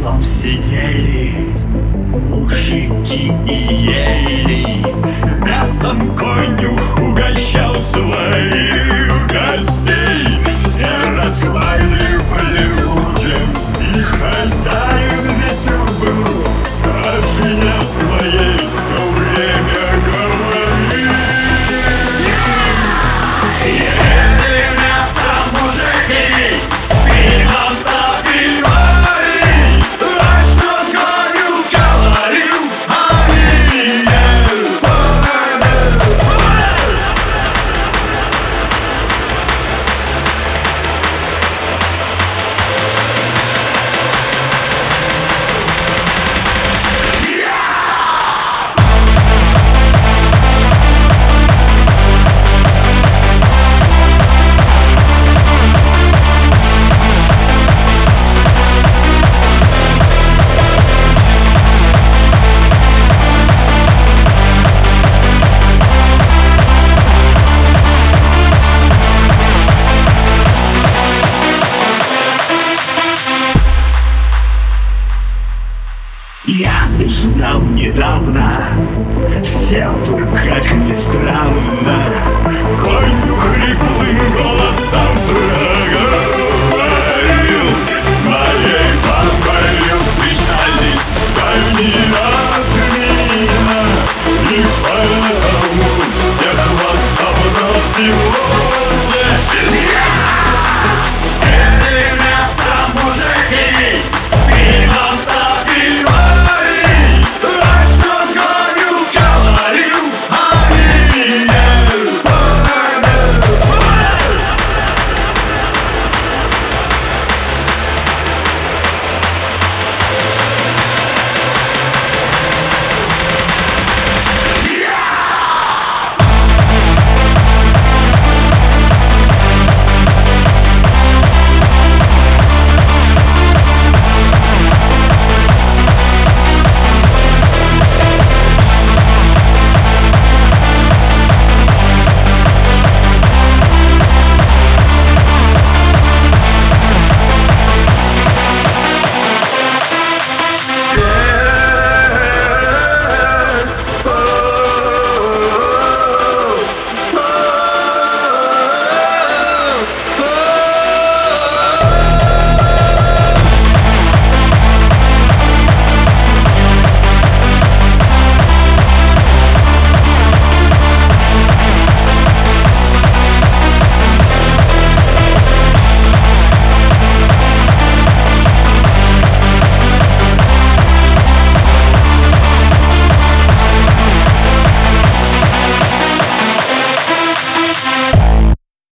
столом сидели мужики и ели. Мясом конюх угощал своих гостей. Все расхваливали ужин, и хозяин весел был, о жене своей все время говорил. Ели мясо мужики, пивом запивали, а что конюх говорил, они ели. Я узнал недавно, всем как ни странно, конюх хриплым голосом